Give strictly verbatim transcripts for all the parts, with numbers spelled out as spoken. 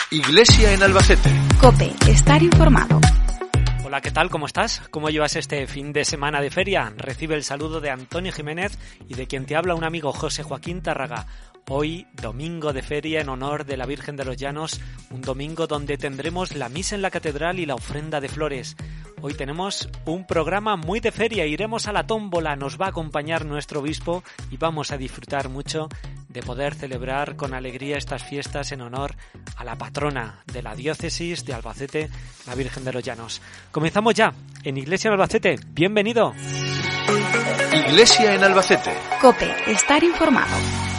Iglesia en Albacete. COPE, estar informado. Hola, ¿qué tal? ¿Cómo estás? ¿Cómo llevas este fin de semana de feria? Recibe el saludo de Antonio Jiménez y de quien te habla un amigo, José Joaquín Tárraga. Hoy, domingo de feria en honor de la Virgen de los Llanos, un domingo donde tendremos la misa en la catedral y la ofrenda de flores. Hoy tenemos un programa muy de feria, iremos a la tómbola, nos va a acompañar nuestro obispo y vamos a disfrutar mucho de poder celebrar con alegría estas fiestas en honor a la patrona de la diócesis de Albacete, la Virgen de los Llanos. Comenzamos ya en Iglesia en Albacete. ¡Bienvenido! Iglesia en Albacete. COPE, estar informado.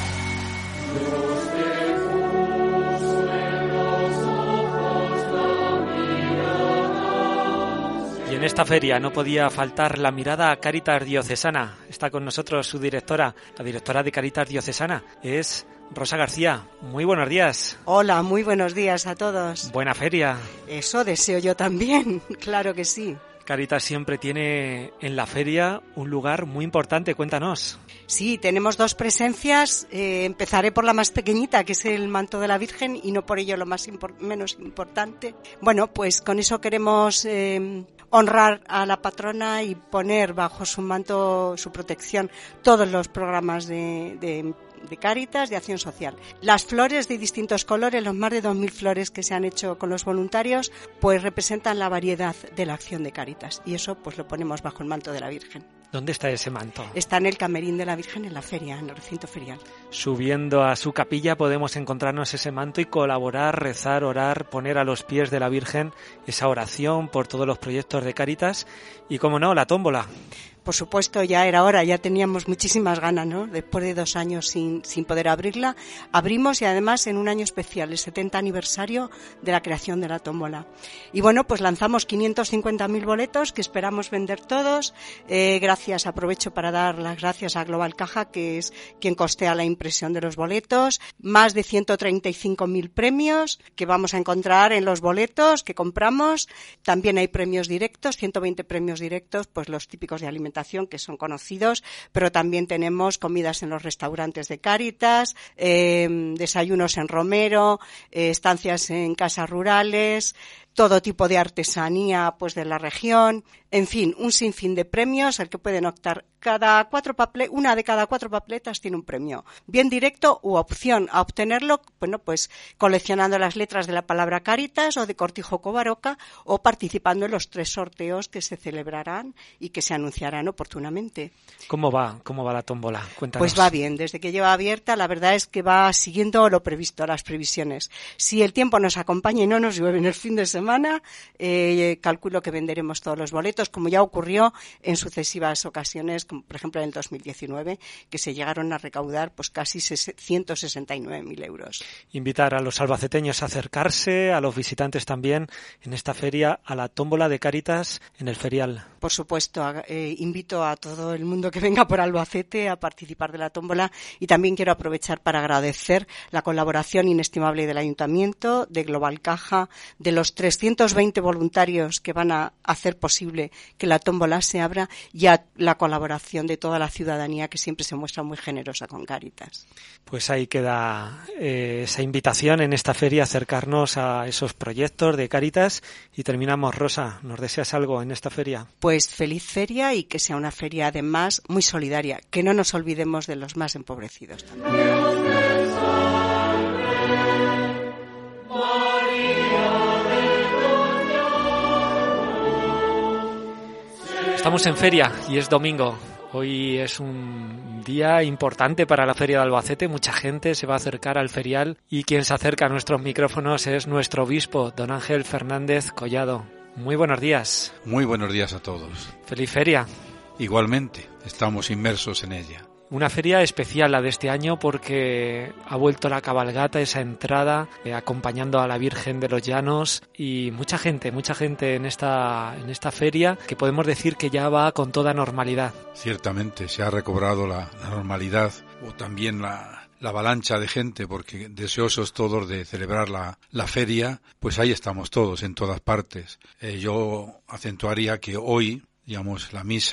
Y en esta feria no podía faltar la mirada a Cáritas Diocesana. Está con nosotros su directora, la directora de Cáritas Diocesana, es Rosa García. Muy buenos días. Hola, muy buenos días a todos. Buena feria. Eso deseo yo también, claro que sí. Cáritas siempre tiene en la feria un lugar muy importante, cuéntanos. Sí, tenemos dos presencias, eh, empezaré por la más pequeñita, que es el manto de la Virgen, y no por ello lo más impor- menos importante. Bueno, pues con eso queremos eh, honrar a la patrona y poner bajo su manto, su protección, todos los programas de, de de Cáritas, de acción social. Las flores de distintos colores, los más de dos mil flores que se han hecho con los voluntarios, pues representan la variedad de la acción de Cáritas, y eso pues lo ponemos bajo el manto de la Virgen. ¿Dónde está ese manto? Está en el camerín de la Virgen en la feria, en el recinto ferial. Subiendo a su capilla podemos encontrarnos ese manto y colaborar, rezar, orar, poner a los pies de la Virgen esa oración por todos los proyectos de Cáritas y, como no, la tómbola. Por supuesto, ya era hora, ya teníamos muchísimas ganas, ¿no? Después de dos años sin, sin poder abrirla, abrimos y además en un año especial, el setenta aniversario de la creación de la tómbola. Y bueno, pues lanzamos quinientos cincuenta mil boletos que esperamos vender todos. Eh, gracias, aprovecho para dar las gracias a Global Caja, que es quien costea la impresión de los boletos. Más de ciento treinta y cinco mil premios que vamos a encontrar en los boletos que compramos. También hay premios directos, ciento veinte premios directos, pues los típicos de alimentación que son conocidos, pero también tenemos comidas en los restaurantes de Cáritas, eh, desayunos en Romero, eh, estancias en casas rurales, todo tipo de artesanía pues de la región, en fin, un sinfín de premios al que pueden optar. Cada cuatro paple- una de cada cuatro papeletas tiene un premio, bien directo u opción a obtenerlo, bueno, pues coleccionando las letras de la palabra Cáritas o de Cortijo Covaroca o participando en los tres sorteos que se celebrarán y que se anunciarán oportunamente. ¿Cómo va? ¿Cómo va la tómbola? Cuéntanos. Pues va bien, desde que lleva abierta, la verdad es que va siguiendo lo previsto, las previsiones. Si el tiempo nos acompaña y no nos llueve en el fin de semana, eh, calculo que venderemos todos los boletos, como ya ocurrió en sucesivas ocasiones, como por ejemplo en el dos mil diecinueve, que se llegaron a recaudar pues casi ciento sesenta y nueve mil euros. Invitar a los albaceteños a acercarse, a los visitantes también, en esta feria, a la tómbola de Cáritas en el ferial. Por supuesto, eh, invito a todo el mundo que venga por Albacete a participar de la tómbola, y también quiero aprovechar para agradecer la colaboración inestimable del Ayuntamiento, de Global Caja, de los trescientos veinte voluntarios que van a hacer posible que la tómbola se abra, y a la colaboración de toda la ciudadanía, que siempre se muestra muy generosa con Cáritas. Pues ahí queda eh, esa invitación en esta feria, acercarnos a esos proyectos de Cáritas. Y terminamos. Rosa, ¿nos deseas algo en esta feria? Pues feliz feria, y que sea una feria además muy solidaria, que no nos olvidemos de los más empobrecidos también. Estamos en feria y es domingo. Hoy es un día importante para la feria de Albacete. Mucha gente se va a acercar al ferial y quien se acerca a nuestros micrófonos es nuestro obispo, don Ángel Fernández Collado. Muy buenos días. Muy buenos días a todos. Feliz feria. Igualmente, estamos inmersos en ella. Una feria especial la de este año porque ha vuelto la cabalgata, esa entrada, eh, acompañando a la Virgen de los Llanos, y mucha gente, mucha gente en esta, en esta feria, que podemos decir que ya va con toda normalidad. Ciertamente, se ha recobrado la, la normalidad, o también la, la avalancha de gente, porque deseosos todos de celebrar la, la feria, pues ahí estamos todos, en todas partes. Eh, yo acentuaría que hoy, digamos, la misa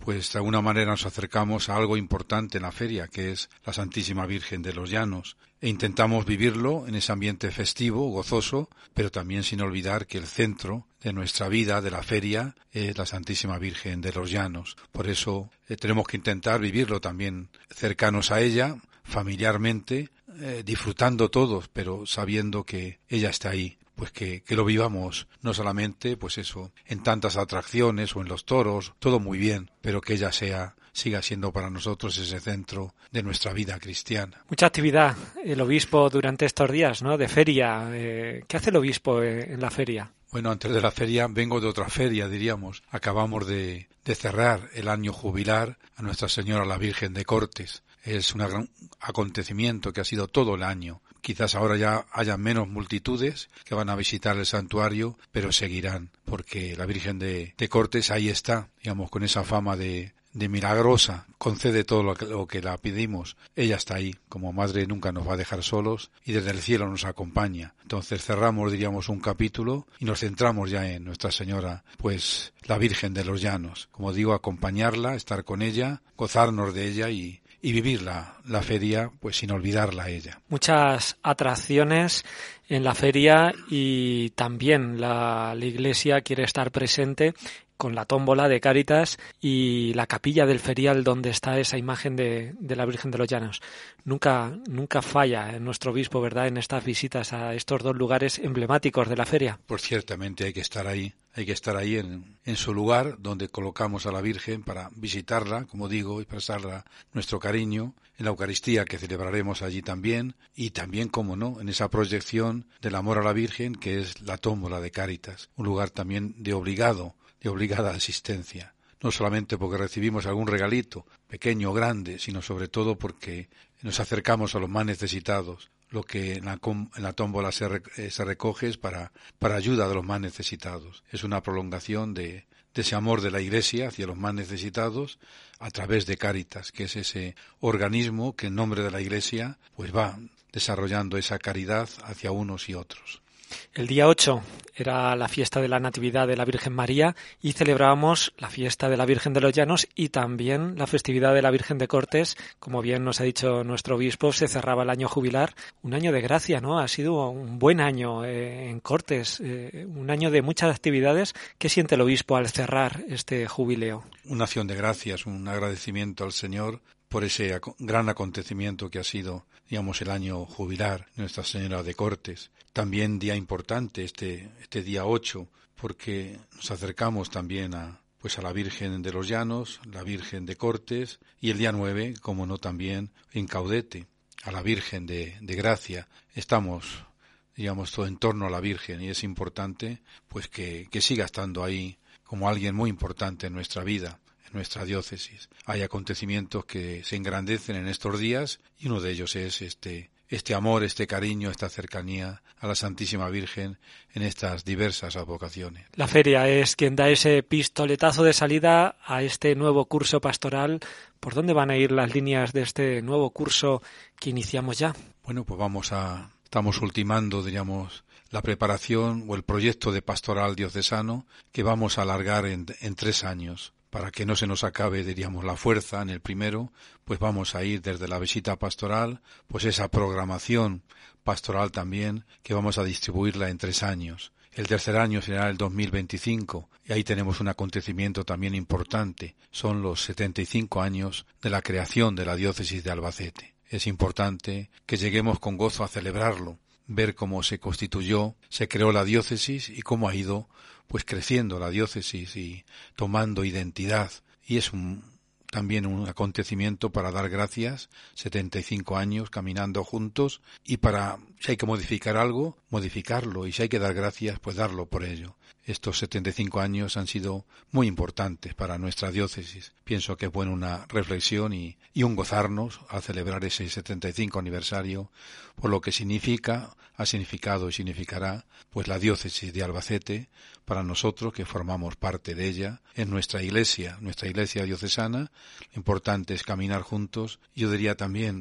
pues de alguna manera nos acercamos a algo importante en la feria, que es la Santísima Virgen de los Llanos, e intentamos vivirlo en ese ambiente festivo, gozoso, pero también sin olvidar que el centro de nuestra vida, de la feria, es la Santísima Virgen de los Llanos. Por eso eh, tenemos que intentar vivirlo también cercanos a ella, familiarmente, eh, disfrutando todos, pero sabiendo que ella está ahí. Pues que, que lo vivamos, no solamente, pues eso, en tantas atracciones o en los toros, todo muy bien, pero que ella sea, siga siendo para nosotros ese centro de nuestra vida cristiana. Mucha actividad el obispo durante estos días, ¿no?, de feria. Eh, ¿Qué hace el obispo eh, en la feria? Bueno, antes de la feria vengo de otra feria, diríamos. Acabamos de, de cerrar el año jubilar a Nuestra Señora la Virgen de Cortes. Es un gran acontecimiento que ha sido todo el año. Quizás ahora ya haya menos multitudes que van a visitar el santuario, pero seguirán, porque la Virgen de, de Cortes ahí está, digamos, con esa fama de, de milagrosa, concede todo lo que, lo que la pedimos. Ella está ahí, como madre nunca nos va a dejar solos y desde el cielo nos acompaña. Entonces cerramos, diríamos, un capítulo y nos centramos ya en Nuestra Señora, pues la Virgen de los Llanos. Como digo, acompañarla, estar con ella, gozarnos de ella y y vivir la, la feria pues sin olvidarla a ella. Muchas atracciones en la feria y también la, la Iglesia quiere estar presente con la tómbola de Cáritas y la capilla del ferial donde está esa imagen de, de la Virgen de los Llanos. Nunca, nunca falla en nuestro obispo, ¿verdad?, en estas visitas a estos dos lugares emblemáticos de la feria. Pues ciertamente hay que estar ahí, hay que estar ahí en, en su lugar donde colocamos a la Virgen para visitarla, como digo, y prestarla nuestro cariño, en la Eucaristía que celebraremos allí también, y también, como no, en esa proyección del amor a la Virgen que es la tómbola de Cáritas, un lugar también de obligado, de obligada asistencia, no solamente porque recibimos algún regalito, pequeño o grande, sino sobre todo porque nos acercamos a los más necesitados. Lo que en la, en la tómbola se, re, se recoge es para, para ayuda de los más necesitados. Es una prolongación de, de ese amor de la Iglesia hacia los más necesitados a través de Cáritas, que es ese organismo que en nombre de la Iglesia pues va desarrollando esa caridad hacia unos y otros. El día ocho era la fiesta de la Natividad de la Virgen María y celebrábamos la fiesta de la Virgen de los Llanos y también la festividad de la Virgen de Cortes. Como bien nos ha dicho nuestro obispo, se cerraba el año jubilar, un año de gracia, ¿no? Ha sido un buen año eh, en Cortes, eh, un año de muchas actividades. ¿Qué siente el obispo al cerrar este jubileo? Una acción de gracias, un agradecimiento al Señor por ese gran acontecimiento que ha sido, digamos, el año jubilar, Nuestra Señora de Cortes. También día importante este, este día ocho, porque nos acercamos también a, pues a la Virgen de los Llanos, la Virgen de Cortes, y el día nueve, como no también, en Caudete, a la Virgen de, de Gracia. Estamos, digamos, todo en torno a la Virgen, y es importante, pues que, que siga estando ahí como alguien muy importante en nuestra vida, nuestra diócesis. Hay acontecimientos que se engrandecen en estos días y uno de ellos es este este amor, este cariño, esta cercanía a la Santísima Virgen en estas diversas advocaciones. La feria es quien da ese pistoletazo de salida a este nuevo curso pastoral. ¿Por dónde van a ir las líneas de este nuevo curso que iniciamos ya? Bueno, pues vamos a estamos ultimando, diríamos, la preparación o el proyecto de pastoral diocesano que vamos a alargar en, en tres años. Para que no se nos acabe, diríamos, la fuerza en el primero, pues vamos a ir desde la visita pastoral, pues esa programación pastoral también, que vamos a distribuirla en tres años. El tercer año será el dos mil veinticinco, y ahí tenemos un acontecimiento también importante. Son los setenta y cinco años de la creación de la diócesis de Albacete. Es importante que lleguemos con gozo a celebrarlo, ver cómo se constituyó, se creó la diócesis y cómo ha ido pues creciendo la diócesis y tomando identidad. Y es un, también un acontecimiento para dar gracias, setenta y cinco años caminando juntos, y para, si hay que modificar algo, modificarlo, y si hay que dar gracias, pues darlo por ello. Estos setenta y cinco años han sido muy importantes para nuestra diócesis. Pienso que es buena una reflexión y, y un gozarnos al celebrar ese setenta y cinco aniversario, por lo que significa, ha significado y significará, pues la diócesis de Albacete, para nosotros que formamos parte de ella, en nuestra iglesia, nuestra iglesia diocesana. Lo importante es caminar juntos. Yo diría también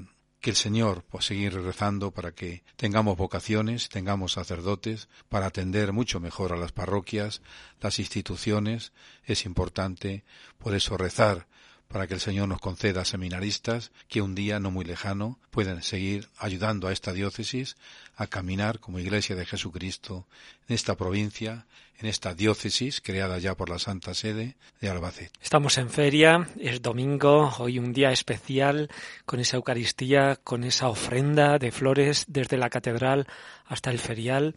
que el Señor pues seguir rezando para que tengamos vocaciones, tengamos sacerdotes, para atender mucho mejor a las parroquias, las instituciones. Es importante por eso rezar para que el Señor nos conceda seminaristas que un día no muy lejano puedan seguir ayudando a esta diócesis a caminar como Iglesia de Jesucristo en esta provincia, en esta diócesis creada ya por la Santa Sede de Albacete. Estamos en feria, es domingo, hoy un día especial con esa Eucaristía, con esa ofrenda de flores desde la catedral hasta el ferial.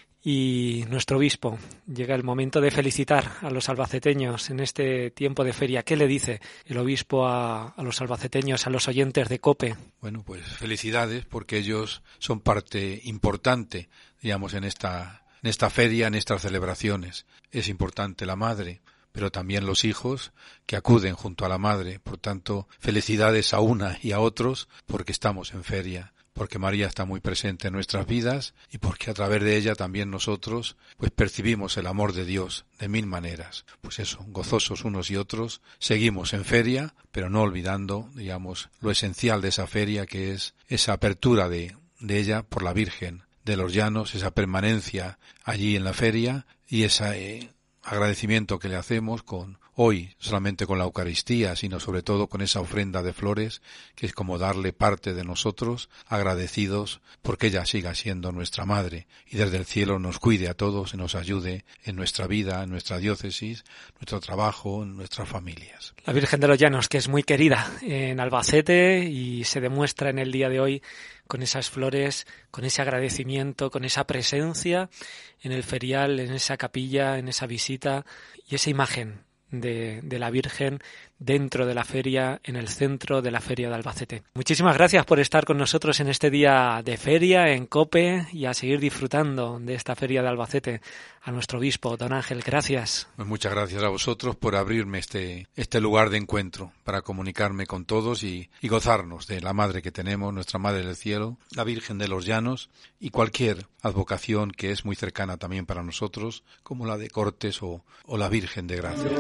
Y nuestro obispo, llega el momento de felicitar a los albaceteños en este tiempo de feria. ¿Qué le dice el obispo a, a los albaceteños, a los oyentes de COPE? Bueno, pues felicidades porque ellos son parte importante, digamos, en esta, en esta feria, en estas celebraciones. Es importante la madre, pero también los hijos que acuden junto a la madre. Por tanto, felicidades a una y a otros porque estamos en feria, porque María está muy presente en nuestras vidas y porque a través de ella también nosotros pues percibimos el amor de Dios de mil maneras. Pues eso, gozosos unos y otros, seguimos en feria, pero no olvidando, digamos, lo esencial de esa feria, que es esa apertura de, de ella por la Virgen de los Llanos, esa permanencia allí en la feria y ese eh, agradecimiento que le hacemos con hoy, solamente con la Eucaristía, sino sobre todo con esa ofrenda de flores, que es como darle parte de nosotros, agradecidos porque ella siga siendo nuestra madre y desde el cielo nos cuide a todos y nos ayude en nuestra vida, en nuestra diócesis, nuestro trabajo, en nuestras familias. La Virgen de los Llanos, que es muy querida en Albacete y se demuestra en el día de hoy con esas flores, con ese agradecimiento, con esa presencia en el ferial, en esa capilla, en esa visita y esa imagen de, de la Virgen dentro de la feria, en el centro de la feria de Albacete. Muchísimas gracias por estar con nosotros en este día de feria, en COPE, y a seguir disfrutando de esta feria de Albacete. A nuestro obispo, don Ángel, gracias. Pues muchas gracias a vosotros por abrirme este, este lugar de encuentro para comunicarme con todos y, y gozarnos de la Madre que tenemos, nuestra Madre del Cielo, la Virgen de los Llanos y cualquier advocación que es muy cercana también para nosotros, como la de Cortes o, o la Virgen de Gracia.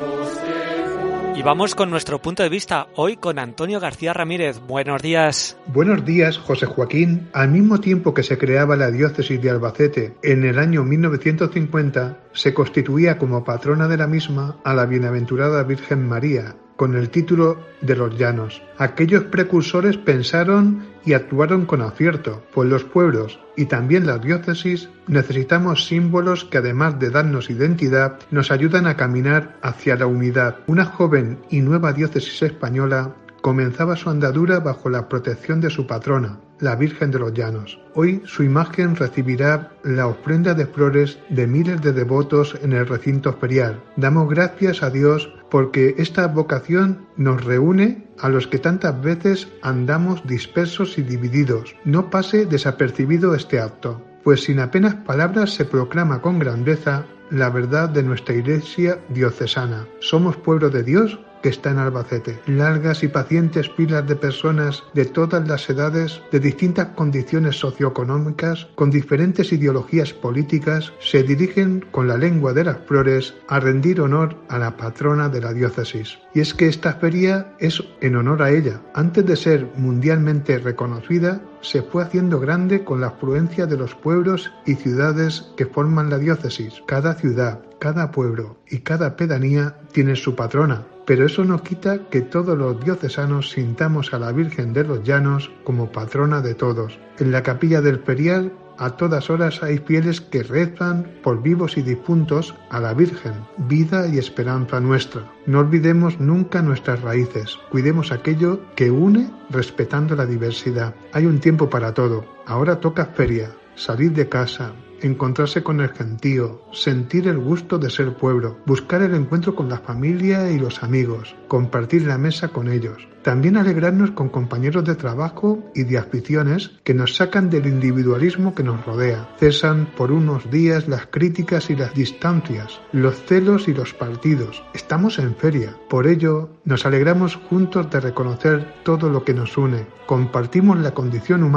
Y vamos con nuestro punto de vista, hoy con Antonio García Ramírez. Buenos días. Buenos días, José Joaquín. Al mismo tiempo que se creaba la diócesis de Albacete en el año mil novecientos cincuenta, se constituía como patrona de la misma a la Bienaventurada Virgen María, con el título de los Llanos. Aquellos precursores pensaron y actuaron con acierto, pues los pueblos y también las diócesis necesitamos símbolos que, además de darnos identidad, nos ayudan a caminar hacia la unidad. Una joven y nueva diócesis española comenzaba su andadura bajo la protección de su patrona, la Virgen de los Llanos. Hoy su imagen recibirá la ofrenda de flores de miles de devotos en el recinto ferial. Damos gracias a Dios porque esta vocación nos reúne a los que tantas veces andamos dispersos y divididos. No pase desapercibido este acto, pues sin apenas palabras se proclama con grandeza la verdad de nuestra Iglesia diocesana. Somos pueblo de Dios que está en Albacete. Largas y pacientes filas de personas de todas las edades, de distintas condiciones socioeconómicas, con diferentes ideologías políticas, se dirigen con la lengua de las flores a rendir honor a la patrona de la diócesis. Y es que esta feria es en honor a ella. Antes de ser mundialmente reconocida, se fue haciendo grande con la afluencia de los pueblos y ciudades que forman la diócesis. Cada ciudad, cada pueblo y cada pedanía tiene su patrona, pero eso no quita que todos los diocesanos sintamos a la Virgen de los Llanos como patrona de todos. En la capilla del ferial, a todas horas hay fieles que rezan por vivos y difuntos a la Virgen, vida y esperanza nuestra. No olvidemos nunca nuestras raíces, cuidemos aquello que une respetando la diversidad. Hay un tiempo para todo, ahora toca feria, salir de casa, encontrarse con el gentío, sentir el gusto de ser pueblo, buscar el encuentro con la familia y los amigos, compartir la mesa con ellos. También alegrarnos con compañeros de trabajo y de aficiones que nos sacan del individualismo que nos rodea. Cesan por unos días las críticas y las distancias, los celos y los partidos. Estamos en feria. Por ello, nos alegramos juntos de reconocer todo lo que nos une. Compartimos la condición humana,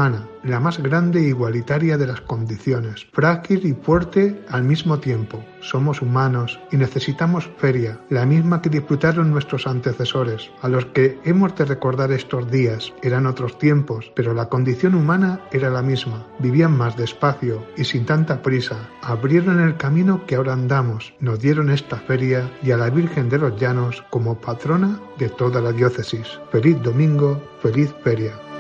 la más grande e igualitaria de las condiciones, frágil y fuerte al mismo tiempo. Somos humanos y necesitamos feria, la misma que disfrutaron nuestros antecesores, a los que hemos de recordar estos días. Eran otros tiempos, pero la condición humana era la misma. Vivían más despacio y sin tanta prisa. Abrieron el camino que ahora andamos, nos dieron esta feria y a la Virgen de los Llanos como patrona de toda la diócesis. Feliz domingo, feliz feria.